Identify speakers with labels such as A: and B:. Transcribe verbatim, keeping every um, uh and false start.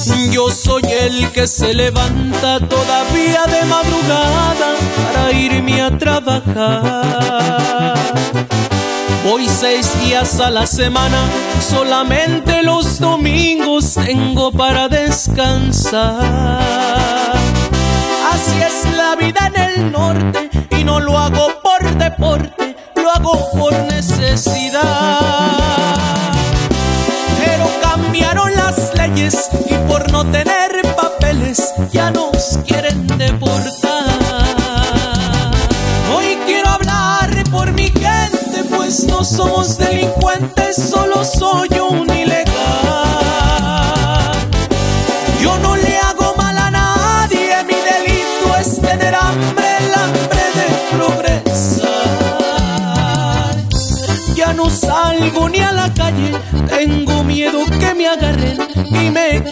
A: Yo soy el que se levanta todavía de madrugada para irme a trabajar. Voy seis días a la semana, solamente los domingos tengo para descansar. Así es la vida en el norte y no lo hago por deporte, lo hago por necesidad. Pero cambiaron las leyes y por no tener papeles ya nos quieren deportar. Hoy quiero hablar por mi gente, pues no somos delincuentes, solo soy un ilegal. Yo no le hago mal a nadie, mi delito es tener hambre, el hambre de progresar. Ya no salgo ni a la calle, tengo miedo que me agarren y me